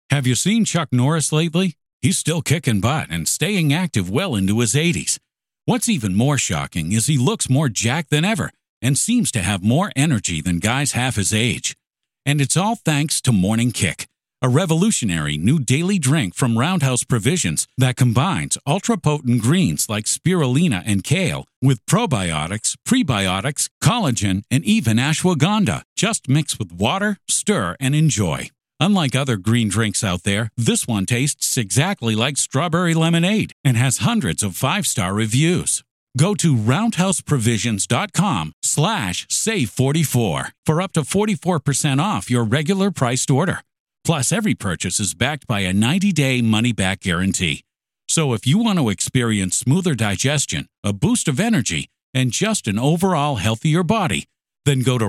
Have you seen Chuck Norris lately? He's still kicking butt and staying active well into his 80s. What's even more shocking is he looks more jacked than ever and seems to have more energy than guys half his age. And it's all thanks to Morning Kick, a revolutionary new daily drink from Roundhouse Provisions that combines ultra-potent greens like spirulina and kale with probiotics, prebiotics, collagen, and even ashwagandha. Just mix with water, stir, and enjoy. Unlike other green drinks out there, this one tastes exactly like strawberry lemonade and has hundreds of 5-star reviews. Go to roundhouseprovisions.com/save44 for up to 44% off your regular priced order. Plus, every purchase is backed by a 90-day money-back guarantee. So if you want to experience smoother digestion, a boost of energy, and just an overall healthier body, then go to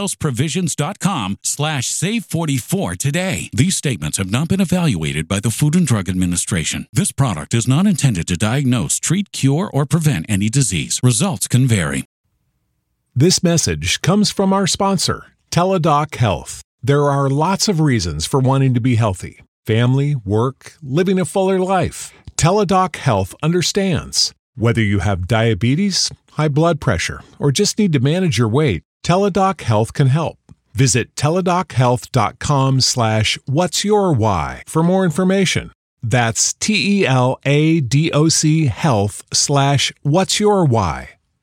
roundhouseprovisions.com/save44 today. These statements have not been evaluated by the Food and Drug Administration. This product is not intended to diagnose, treat, cure, or prevent any disease. Results can vary. This message comes from our sponsor, Teladoc Health. There are lots of reasons for wanting to be healthy. Family, work, living a fuller life. Teladoc Health understands. Whether you have diabetes, high blood pressure, or just need to manage your weight, Teladoc Health can help. Visit teladochealth.com/what'syourwhy for more information. That's TELADOC health/what'syourwhy.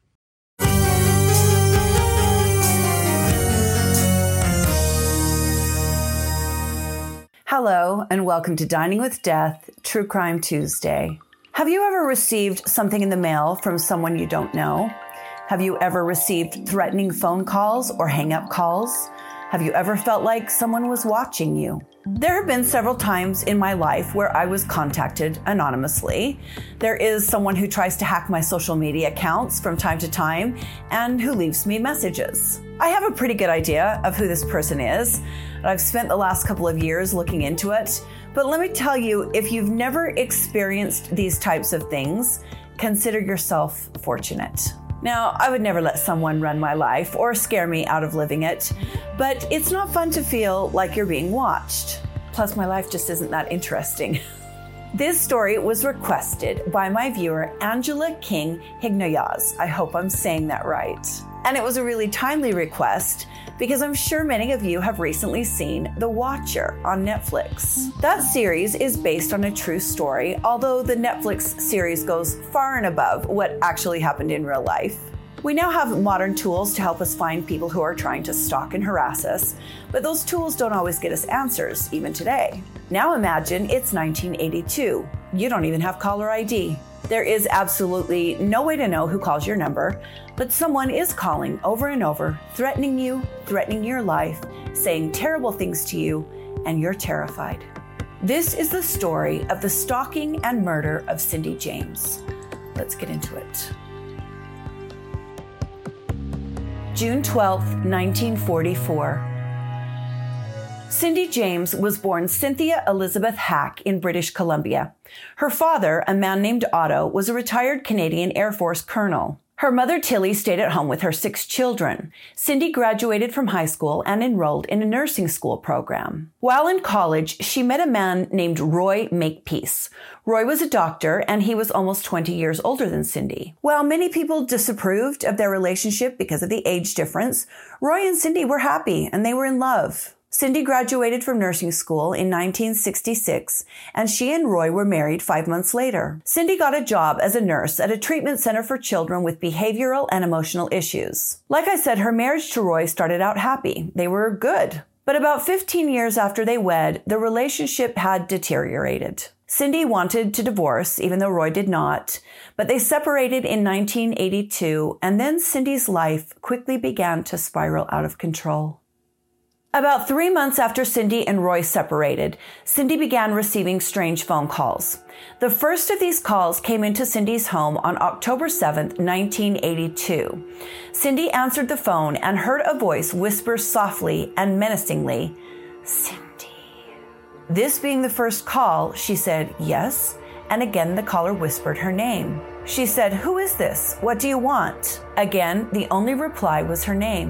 Hello, and welcome to Dining with Death, True Crime Tuesday. Have you ever received something in the mail from someone you don't know? Have you ever received threatening phone calls or hang-up calls? Have you ever felt like someone was watching you? There have been several times in my life where I was contacted anonymously. There is someone who tries to hack my social media accounts from time to time and who leaves me messages. I have a pretty good idea of who this person is. I've spent the last couple of years looking into it. But let me tell you, if you've never experienced these types of things, consider yourself fortunate. Now, I would never let someone run my life or scare me out of living it, but it's not fun to feel like you're being watched. Plus, my life just isn't that interesting. This story was requested by my viewer, Angela King Hignoyaz. I hope I'm saying that right. And it was a really timely request because I'm sure many of you have recently seen The Watcher on Netflix. That series is based on a true story, although the Netflix series goes far and above what actually happened in real life. We now have modern tools to help us find people who are trying to stalk and harass us, but those tools don't always get us answers, even today. Now imagine it's 1982. You don't even have caller ID. There is absolutely no way to know who calls your number, but someone is calling over and over, threatening you, threatening your life, saying terrible things to you, and you're terrified. This is the story of the stalking and murder of Cindy James. Let's get into it. June 12, 1944. Cindy James was born Cynthia Elizabeth Hack in British Columbia. Her father, a man named Otto, was a retired Canadian Air Force colonel. Her mother, Tilly, stayed at home with her 6 children. Cindy graduated from high school and enrolled in a nursing school program. While in college, she met a man named Roy Makepeace. Roy was a doctor, and he was almost 20 years older than Cindy. While many people disapproved of their relationship because of the age difference, Roy and Cindy were happy, and they were in love. Cindy graduated from nursing school in 1966, and she and Roy were married 5 months later. Cindy got a job as a nurse at a treatment center for children with behavioral and emotional issues. Like I said, her marriage to Roy started out happy. They were good. But about 15 years after they wed, the relationship had deteriorated. Cindy wanted to divorce, even though Roy did not, but they separated in 1982, and then Cindy's life quickly began to spiral out of control. About 3 months after Cindy and Roy separated, Cindy began receiving strange phone calls. The first of these calls came into Cindy's home on October 7th, 1982. Cindy answered the phone and heard a voice whisper softly and menacingly, "Cindy." This being the first call, she said, "Yes," and again the caller whispered her name. She said, "Who is this? What do you want?" Again, the only reply was her name.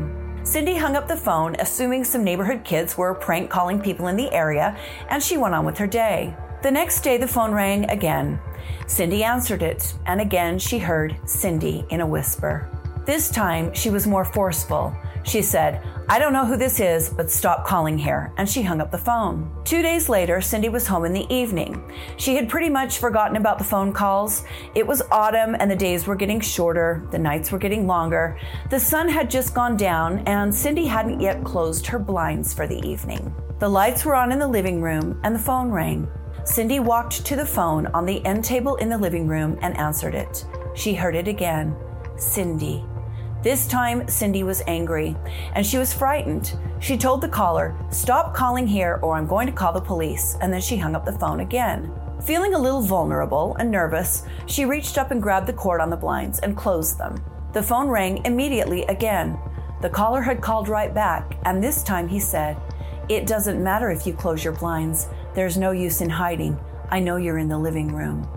Cindy hung up the phone, assuming some neighborhood kids were prank calling people in the area, and she went on with her day. The next day, the phone rang again. Cindy answered it, and again she heard Cindy in a whisper. This time, she was more forceful. She said, "I don't know who this is, but stop calling here," and she hung up the phone. 2 days later, Cindy was home in the evening. She had pretty much forgotten about the phone calls. It was autumn, and the days were getting shorter. The nights were getting longer. The sun had just gone down, and Cindy hadn't yet closed her blinds for the evening. The lights were on in the living room, and the phone rang. Cindy walked to the phone on the end table in the living room and answered it. She heard it again. Cindy. This time, Cindy was angry, and she was frightened. She told the caller, "Stop calling here or I'm going to call the police," and then she hung up the phone again. Feeling a little vulnerable and nervous, she reached up and grabbed the cord on the blinds and closed them. The phone rang immediately again. The caller had called right back, and this time he said, "It doesn't matter if you close your blinds. There's no use in hiding. I know you're in the living room."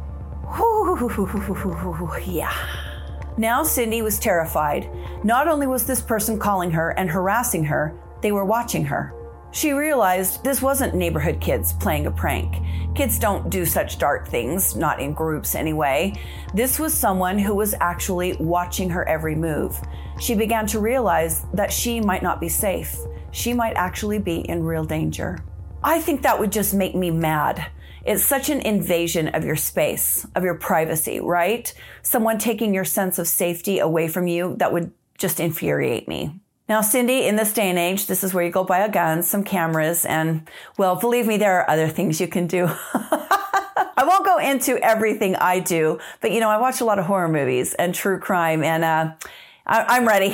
Yeah. Now Cindy was terrified. Not only was this person calling her and harassing her, they were watching her. She realized this wasn't neighborhood kids playing a prank. Kids don't do such dark things, not in groups anyway. This was someone who was actually watching her every move. She began to realize that she might not be safe. She might actually be in real danger. I think that would just make me mad. It's such an invasion of your space, of your privacy, right? Someone taking your sense of safety away from you, that would just infuriate me. Now, Cindy, in this day and age, this is where you go buy a gun, some cameras, and, well, believe me, there are other things you can do. I won't go into everything I do, but, I watch a lot of horror movies and true crime, and I'm ready.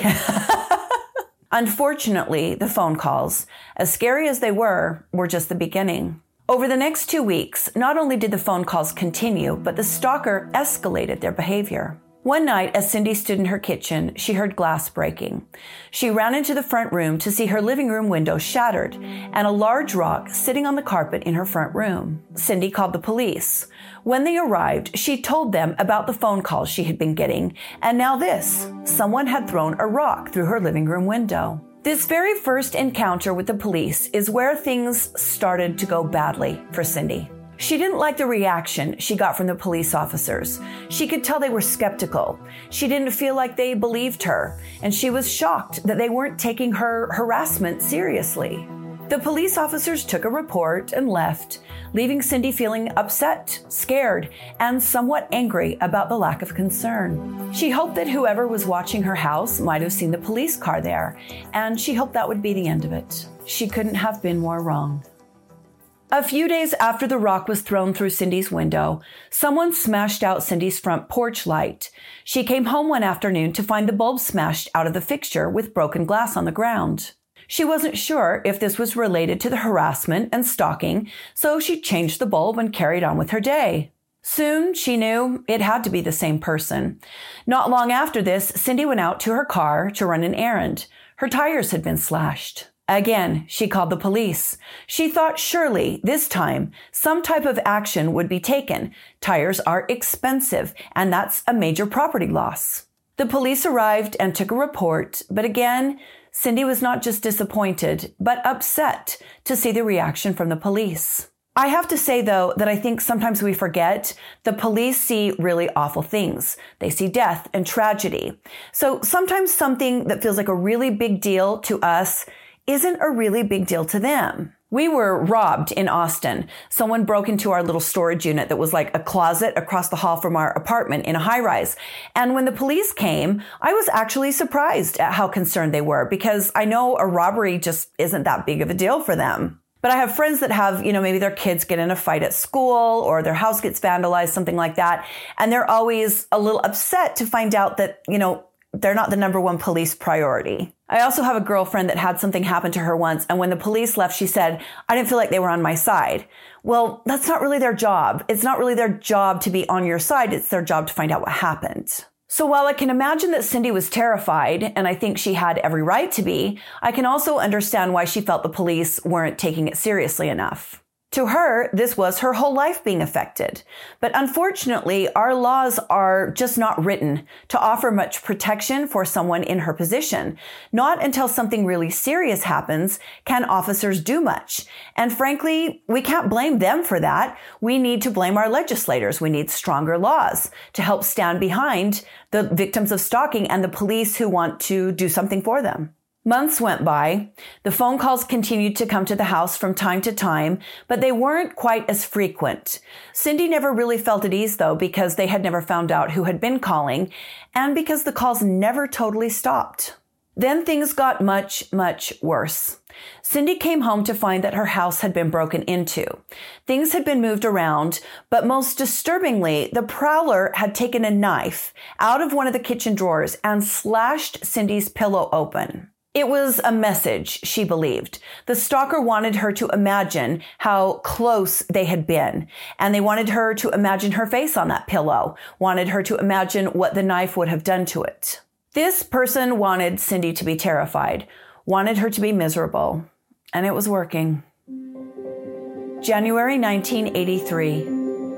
Unfortunately, the phone calls, as scary as they were just the beginning. Over the next 2 weeks, not only did the phone calls continue, but the stalker escalated their behavior. One night, as Cindy stood in her kitchen, she heard glass breaking. She ran into the front room to see her living room window shattered and a large rock sitting on the carpet in her front room. Cindy called the police. When they arrived, she told them about the phone calls she had been getting, and now this, someone had thrown a rock through her living room window. This very first encounter with the police is where things started to go badly for Cindy. She didn't like the reaction she got from the police officers. She could tell they were skeptical. She didn't feel like they believed her, and she was shocked that they weren't taking her harassment seriously. The police officers took a report and left, leaving Cindy feeling upset, scared, and somewhat angry about the lack of concern. She hoped that whoever was watching her house might have seen the police car there, and she hoped that would be the end of it. She couldn't have been more wrong. A few days after the rock was thrown through Cindy's window, someone smashed out Cindy's front porch light. She came home one afternoon to find the bulb smashed out of the fixture with broken glass on the ground. She wasn't sure if this was related to the harassment and stalking, so she changed the bulb and carried on with her day. Soon, she knew it had to be the same person. Not long after this, Cindy went out to her car to run an errand. Her tires had been slashed. Again, she called the police. She thought surely, this time, some type of action would be taken. Tires are expensive, and that's a major property loss. The police arrived and took a report, but again, Cindy was not just disappointed, but upset to see the reaction from the police. I have to say, though, that I think sometimes we forget the police see really awful things. They see death and tragedy. So sometimes something that feels like a really big deal to us isn't a really big deal to them. We were robbed in Austin. Someone broke into our little storage unit that was like a closet across the hall from our apartment in a high-rise. And when the police came, I was actually surprised at how concerned they were, because I know a robbery just isn't that big of a deal for them. But I have friends that have, maybe their kids get in a fight at school or their house gets vandalized, something like that. And they're always a little upset to find out that, they're not the number one police priority. I also have a girlfriend that had something happen to her once, and when the police left, she said, "I didn't feel like they were on my side." Well, that's not really their job. It's not really their job to be on your side. It's their job to find out what happened. So while I can imagine that Cindy was terrified, and I think she had every right to be, I can also understand why she felt the police weren't taking it seriously enough. To her, this was her whole life being affected. But unfortunately, our laws are just not written to offer much protection for someone in her position. Not until something really serious happens can officers do much. And frankly, we can't blame them for that. We need to blame our legislators. We need stronger laws to help stand behind the victims of stalking and the police who want to do something for them. Months went by. The phone calls continued to come to the house from time to time, but they weren't quite as frequent. Cindy never really felt at ease, though, because they had never found out who had been calling, and because the calls never totally stopped. Then things got much, much worse. Cindy came home to find that her house had been broken into. Things had been moved around, but most disturbingly, the prowler had taken a knife out of one of the kitchen drawers and slashed Cindy's pillow open. It was a message, she believed. The stalker wanted her to imagine how close they had been, and they wanted her to imagine her face on that pillow, wanted her to imagine what the knife would have done to it. This person wanted Cindy to be terrified, wanted her to be miserable, and it was working. January 1983.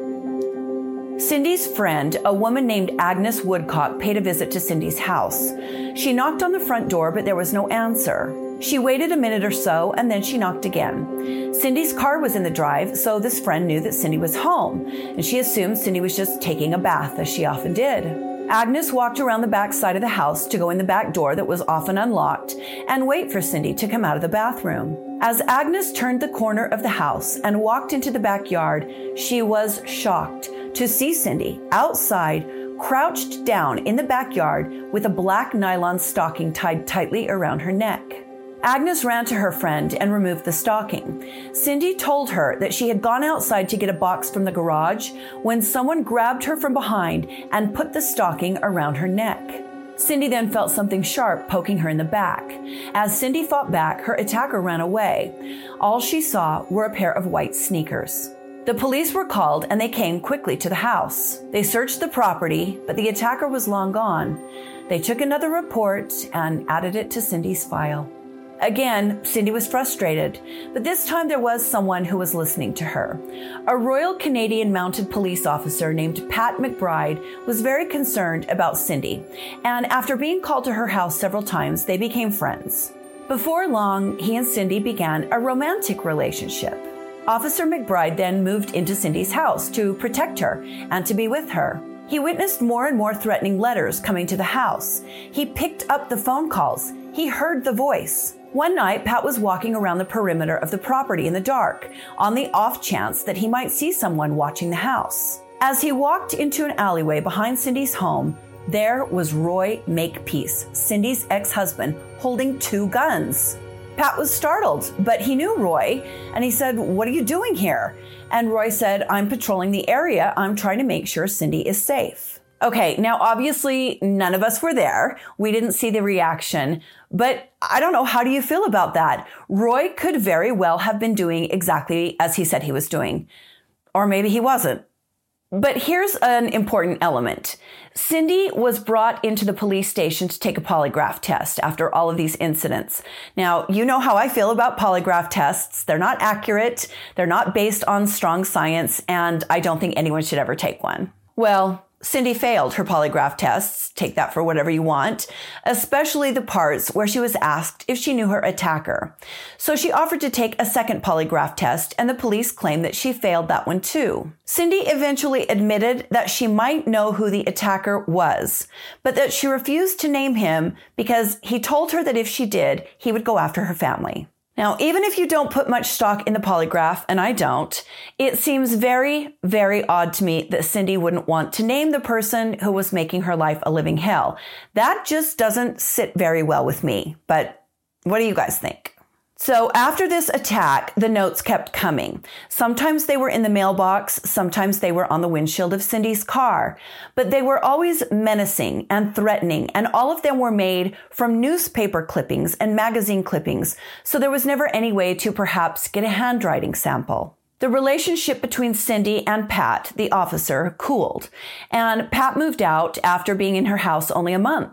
Cindy's friend, a woman named Agnes Woodcock, paid a visit to Cindy's house. She knocked on the front door, but there was no answer. She waited a minute or so, and then she knocked again. Cindy's car was in the drive, so this friend knew that Cindy was home, and she assumed Cindy was just taking a bath, as she often did. Agnes walked around the back side of the house to go in the back door that was often unlocked and wait for Cindy to come out of the bathroom. As Agnes turned the corner of the house and walked into the backyard, she was shocked to see Cindy outside, crouched down in the backyard with a black nylon stocking tied tightly around her neck. Agnes ran to her friend and removed the stocking. Cindy told her that she had gone outside to get a box from the garage when someone grabbed her from behind and put the stocking around her neck. Cindy then felt something sharp poking her in the back. As Cindy fought back, her attacker ran away. All she saw were a pair of white sneakers. The police were called and they came quickly to the house. They searched the property, but the attacker was long gone. They took another report and added it to Cindy's file. Again, Cindy was frustrated, but this time there was someone who was listening to her. A Royal Canadian Mounted Police officer named Pat McBride was very concerned about Cindy, and after being called to her house several times, they became friends. Before long, he and Cindy began a romantic relationship. Officer McBride then moved into Cindy's house to protect her and to be with her. He witnessed more and more threatening letters coming to the house. He picked up the phone calls. He heard the voice. One night, Pat was walking around the perimeter of the property in the dark, on the off chance that he might see someone watching the house. As he walked into an alleyway behind Cindy's home, there was Roy Makepeace, Cindy's ex-husband, holding 2 guns. Pat was startled, but he knew Roy, and he said, "What are you doing here?" And Roy said, "I'm patrolling the area. I'm trying to make sure Cindy is safe." Okay, now obviously none of us were there. We didn't see the reaction, but I don't know, how do you feel about that? Roy could very well have been doing exactly as he said he was doing, or maybe he wasn't. But here's an important element. Cindy was brought into the police station to take a polygraph test after all of these incidents. Now, you know how I feel about polygraph tests. They're not accurate, they're not based on strong science, and I don't think anyone should ever take one. Well, Cindy failed her polygraph tests, take that for whatever you want, especially the parts where she was asked if she knew her attacker. So she offered to take a second polygraph test, and the police claimed that she failed that one too. Cindy eventually admitted that she might know who the attacker was, but that she refused to name him because he told her that if she did, he would go after her family. Now, even if you don't put much stock in the polygraph, and I don't, it seems very, very odd to me that Cindy wouldn't want to name the person who was making her life a living hell. That just doesn't sit very well with me. But what do you guys think? So after this attack, the notes kept coming. Sometimes they were in the mailbox, sometimes they were on the windshield of Cindy's car, but they were always menacing and threatening, and all of them were made from newspaper clippings and magazine clippings, so there was never any way to perhaps get a handwriting sample. The relationship between Cindy and Pat, the officer, cooled, and Pat moved out after being in her house only a month.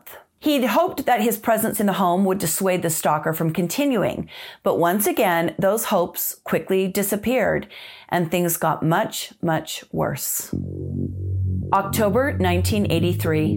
He'd hoped that his presence in the home would dissuade the stalker from continuing, but once again, those hopes quickly disappeared, and things got much, much worse. October 1983.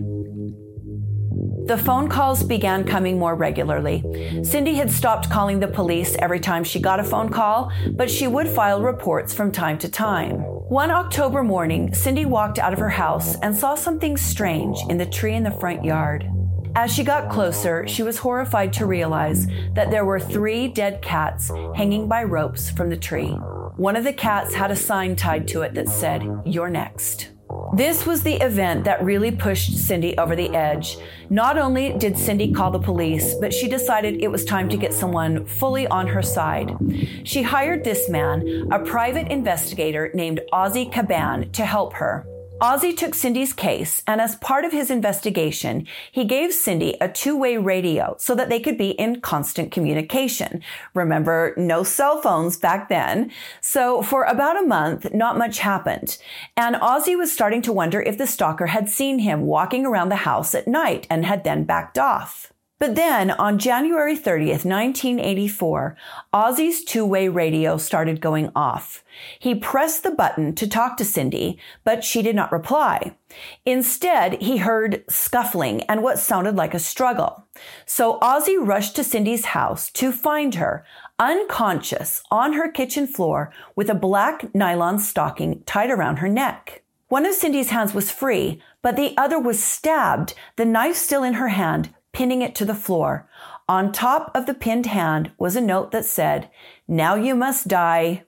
The phone calls began coming more regularly. Cindy had stopped calling the police every time she got a phone call, but she would file reports from time to time. One October morning, Cindy walked out of her house and saw something strange in the tree in the front yard. As she got closer, she was horrified to realize that there were 3 dead cats hanging by ropes from the tree. One of the cats had a sign tied to it that said, "You're next." This was the event that really pushed Cindy over the edge. Not only did Cindy call the police, but she decided it was time to get someone fully on her side. She hired this man, a private investigator named Ozzie Caban, to help her. Ozzie took Cindy's case, and as part of his investigation, he gave Cindy a 2-way radio so that they could be in constant communication. Remember, no cell phones back then. So for about a month, not much happened. And Ozzie was starting to wonder if the stalker had seen him walking around the house at night and had then backed off. But then, on January 30th, 1984, Ozzie's 2-way radio started going off. He pressed the button to talk to Cindy, but she did not reply. Instead, he heard scuffling and what sounded like a struggle. So Ozzie rushed to Cindy's house to find her, unconscious, on her kitchen floor with a black nylon stocking tied around her neck. One of Cindy's hands was free, but the other was stabbed, the knife still in her hand, pinning it to the floor. On top of the pinned hand was a note that said, "Now you must die.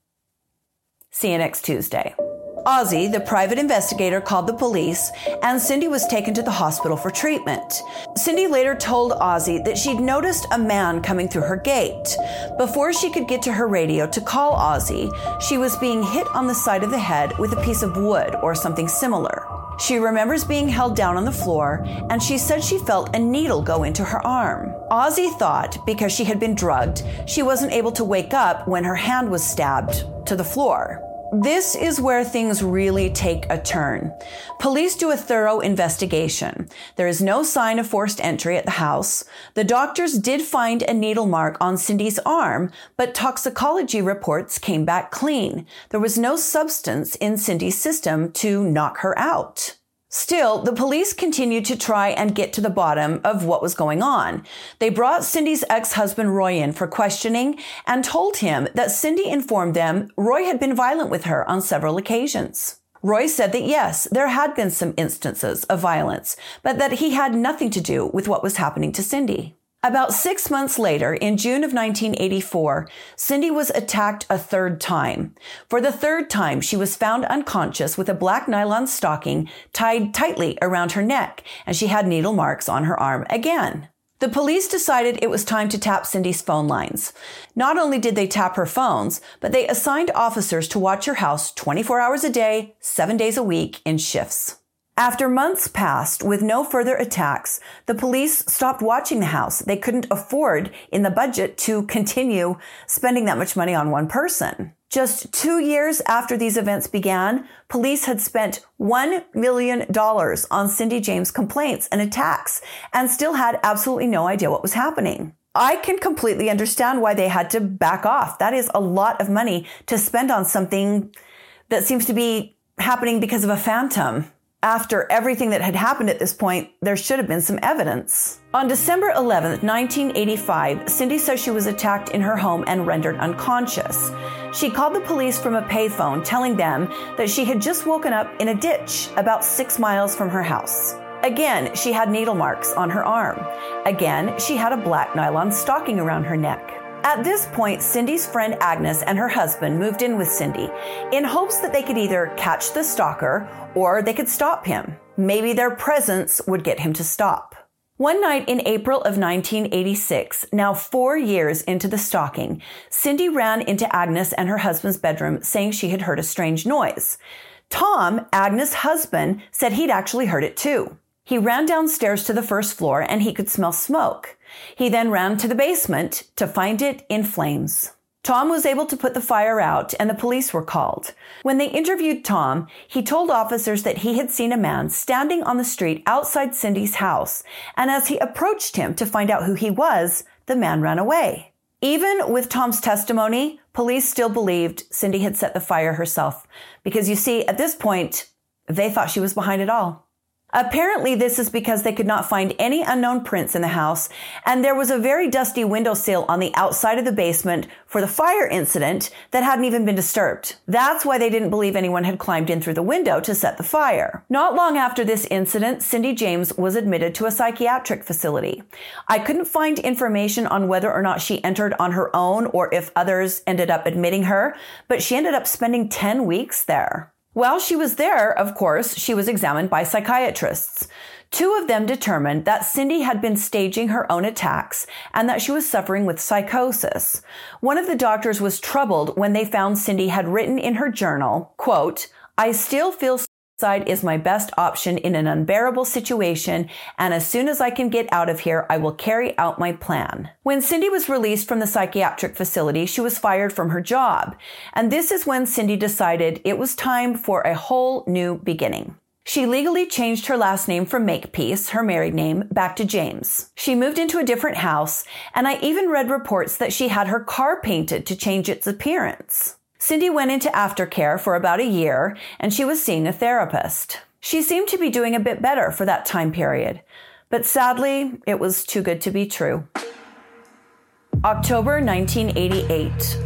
See you next Tuesday." Ozzie, the private investigator, called the police, and Cindy was taken to the hospital for treatment. Cindy later told Ozzie that she'd noticed a man coming through her gate. Before she could get to her radio to call Ozzie, she was being hit on the side of the head with a piece of wood or something similar. She remembers being held down on the floor, and she said she felt a needle go into her arm. Ozzie thought, because she had been drugged, she wasn't able to wake up when her hand was stabbed to the floor. This is where things really take a turn. Police do a thorough investigation. There is no sign of forced entry at the house. The doctors did find a needle mark on Cindy's arm, but toxicology reports came back clean. There was no substance in Cindy's system to knock her out. Still, the police continued to try and get to the bottom of what was going on. They brought Cindy's ex-husband Roy in for questioning and told him that Cindy informed them Roy had been violent with her on several occasions. Roy said that yes, there had been some instances of violence, but that he had nothing to do with what was happening to Cindy. About 6 months later, in June of 1984, Cindy was attacked a 3rd time. For the 3rd time, she was found unconscious with a black nylon stocking tied tightly around her neck, and she had needle marks on her arm again. The police decided it was time to tap Cindy's phone lines. Not only did they tap her phones, but they assigned officers to watch her house 24 hours a day, 7 days a week in shifts. After months passed with no further attacks, the police stopped watching the house. They couldn't afford in the budget to continue spending that much money on one person. Just 2 years after these events began, police had spent $1 million on Cindy James complaints and attacks and still had absolutely no idea what was happening. I can completely understand why they had to back off. That is a lot of money to spend on something that seems to be happening because of a phantom. After everything that had happened at this point, there should have been some evidence. On December 11th, 1985, Cindy says she was attacked in her home and rendered unconscious. She called the police from a payphone, telling them that she had just woken up in a ditch about 6 miles from her house. Again, she had needle marks on her arm. Again, she had a black nylon stocking around her neck. At this point, Cindy's friend Agnes and her husband moved in with Cindy in hopes that they could either catch the stalker or they could stop him. Maybe their presence would get him to stop. One night in April of 1986, now 4 years into the stalking, Cindy ran into Agnes and her husband's bedroom saying she had heard a strange noise. Tom, Agnes' husband, said he'd actually heard it too. He ran downstairs to the 1st floor and he could smell smoke. He then ran to the basement to find it in flames. Tom was able to put the fire out and the police were called. When they interviewed Tom, he told officers that he had seen a man standing on the street outside Cindy's house, and as he approached him to find out who he was, the man ran away. Even with Tom's testimony, police still believed Cindy had set the fire herself, because you see, at this point, they thought she was behind it all. Apparently, this is because they could not find any unknown prints in the house, and there was a very dusty windowsill on the outside of the basement for the fire incident that hadn't even been disturbed. That's why they didn't believe anyone had climbed in through the window to set the fire. Not long after this incident, Cindy James was admitted to a psychiatric facility. I couldn't find information on whether or not she entered on her own or if others ended up admitting her, but she ended up spending 10 weeks there. While she was there, of course, she was examined by psychiatrists. 2 of them determined that Cindy had been staging her own attacks and that she was suffering with psychosis. One of the doctors was troubled when they found Cindy had written in her journal, quote, "I still feel suicide is my best option in an unbearable situation, and as soon as I can get out of here, I will carry out my plan." When Cindy was released from the psychiatric facility, she was fired from her job. And this is when Cindy decided it was time for a whole new beginning. She legally changed her last name from Makepeace, her married name, back to James. She moved into a different house, and I even read reports that she had her car painted to change its appearance. Cindy went into aftercare for about a year, and she was seeing a therapist. She seemed to be doing a bit better for that time period, but sadly, it was too good to be true. October 1988.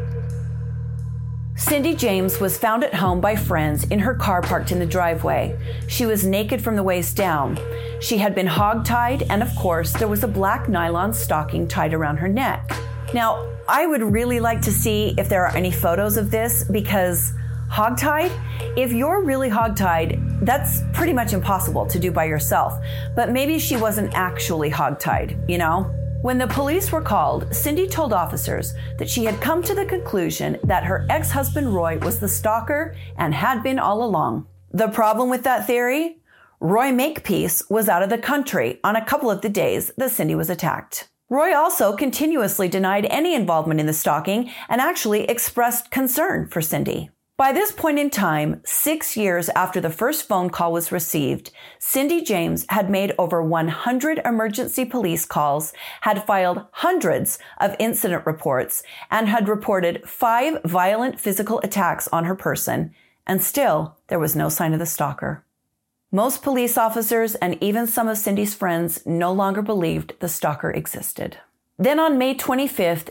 Cindy James was found at home by friends in her car parked in the driveway. She was naked from the waist down. She had been hogtied, and of course, there was a black nylon stocking tied around her neck. Now, I would really like to see if there are any photos of this, because hogtied, if you're really hogtied, that's pretty much impossible to do by yourself. But maybe she wasn't actually hogtied, you know? When the police were called, Cindy told officers that she had come to the conclusion that her ex-husband Roy was the stalker and had been all along. The problem with that theory? Roy Makepeace was out of the country on a couple of the days that Cindy was attacked. Roy also continuously denied any involvement in the stalking and actually expressed concern for Cindy. By this point in time, 6 years after the first phone call was received, Cindy James had made over 100 emergency police calls, had filed hundreds of incident reports, and had reported 5 violent physical attacks on her person, and still there was no sign of the stalker. Most police officers and even some of Cindy's friends no longer believed the stalker existed. Then on May 25th,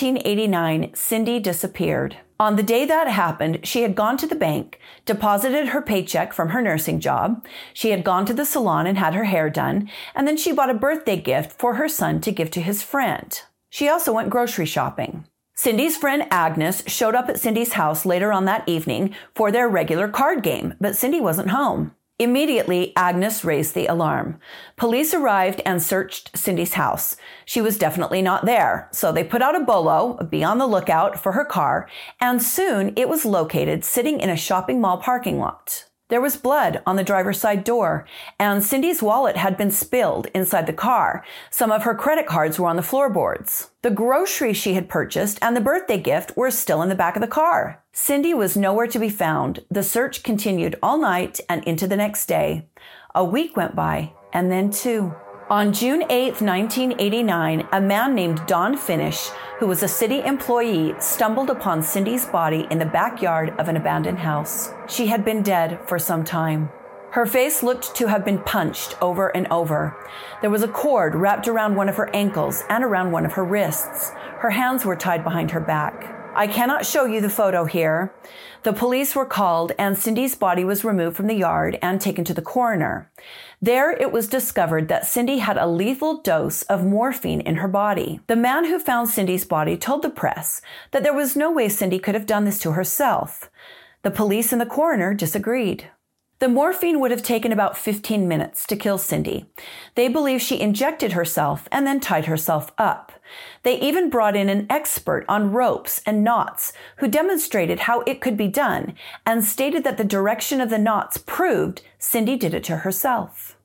1989, Cindy disappeared. On the day that happened, she had gone to the bank, deposited her paycheck from her nursing job, she had gone to the salon and had her hair done, and then she bought a birthday gift for her son to give to his friend. She also went grocery shopping. Cindy's friend Agnes showed up at Cindy's house later on that evening for their regular card game, but Cindy wasn't home. Immediately, Agnes raised the alarm. Police arrived and searched Cindy's house. She was definitely not there, so they put out a bolo, be on the lookout for her car, and soon it was located sitting in a shopping mall parking lot. There was blood on the driver's side door, and Cindy's wallet had been spilled inside the car. Some of her credit cards were on the floorboards. The groceries she had purchased and the birthday gift were still in the back of the car. Cindy was nowhere to be found. The search continued all night and into the next day. A week went by, and then 2. On June 8, 1989, a man named Don Finish, who was a city employee, stumbled upon Cindy's body in the backyard of an abandoned house. She had been dead for some time. Her face looked to have been punched over and over. There was a cord wrapped around one of her ankles and around one of her wrists. Her hands were tied behind her back. I cannot show you the photo here. The police were called and Cindy's body was removed from the yard and taken to the coroner. There it was discovered that Cindy had a lethal dose of morphine in her body. The man who found Cindy's body told the press that there was no way Cindy could have done this to herself. The police and the coroner disagreed. The morphine would have taken about 15 minutes to kill Cindy. They believe she injected herself and then tied herself up. They even brought in an expert on ropes and knots who demonstrated how it could be done and stated that the direction of the knots proved Cindy did it to herself.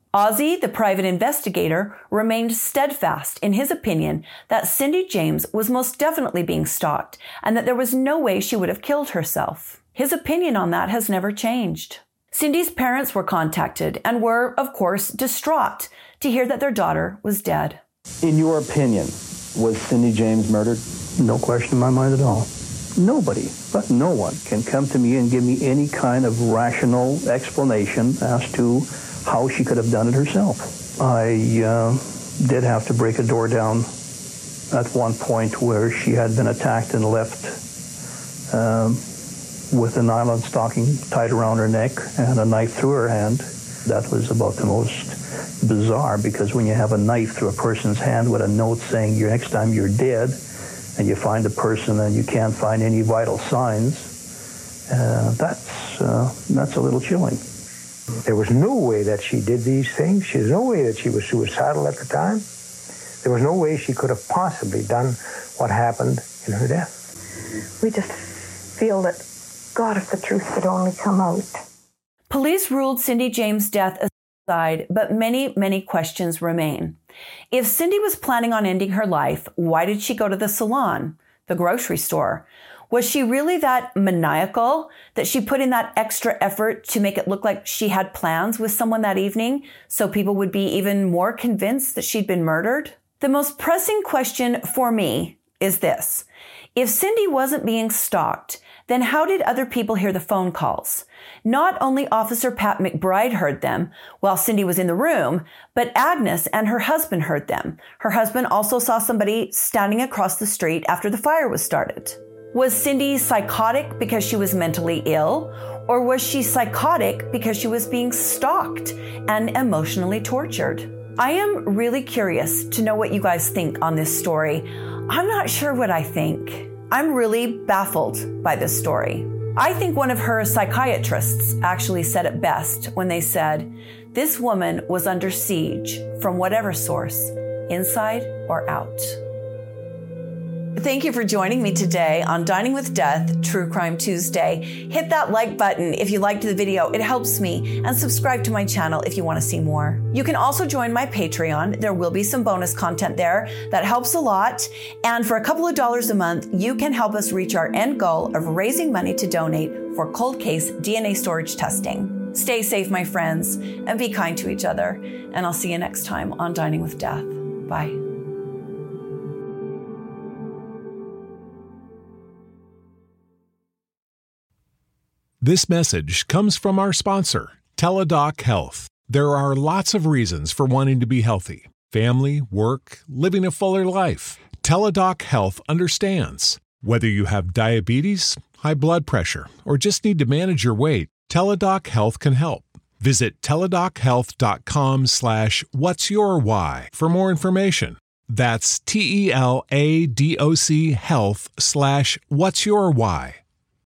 Ozzie, the private investigator, remained steadfast in his opinion that Cindy James was most definitely being stalked and that there was no way she would have killed herself. His opinion on that has never changed. Cindy's parents were contacted and were, of course, distraught to hear that their daughter was dead. In your opinion, was Cindy James murdered? No question in my mind at all. Nobody, but no one, can come to me and give me any kind of rational explanation as to how she could have done it herself. I did have to break a door down at one point where she had been attacked and left with a nylon stocking tied around her neck and a knife through her hand. That was about the most bizarre, because when you have a knife through a person's hand with a note saying next time you're dead, and you find the person and you can't find any vital signs, that's a little chilling. There was no way that she did these things. There's no way that she was suicidal at the time. There was no way she could have possibly done what happened in her death. We just feel that, God, if the truth could only come out. Police ruled Cindy James' death a suicide, but many, many questions remain. If Cindy was planning on ending her life, why did she go to the salon, the grocery store? Was she really that maniacal that she put in that extra effort to make it look like she had plans with someone that evening so people would be even more convinced that she'd been murdered? The most pressing question for me is this. If Cindy wasn't being stalked, then how did other people hear the phone calls? Not only Officer Pat McBride heard them while Cindy was in the room, but Agnes and her husband heard them. Her husband also saw somebody standing across the street after the fire was started. Was Cindy psychotic because she was mentally ill, or was she psychotic because she was being stalked and emotionally tortured? I am really curious to know what you guys think on this story. I'm not sure what I think. I'm really baffled by this story. I think one of her psychiatrists actually said it best when they said, this woman was under siege from whatever source, inside or out. Thank you for joining me today on Dining with Death, True Crime Tuesday. Hit that like button if you liked the video. It helps me. And subscribe to my channel if you want to see more. You can also join my Patreon. There will be some bonus content there. That helps a lot. And for a couple of dollars a month, you can help us reach our end goal of raising money to donate for cold case DNA storage testing. Stay safe, my friends, and be kind to each other. And I'll see you next time on Dining with Death. Bye. This message comes from our sponsor, Teladoc Health. There are lots of reasons for wanting to be healthy. Family, work, living a fuller life. Teladoc Health understands. Whether you have diabetes, high blood pressure, or just need to manage your weight, Teladoc Health can help. Visit teladochealth.com/what'syourwhy for more information. That's TELADOC health/what'syourwhy.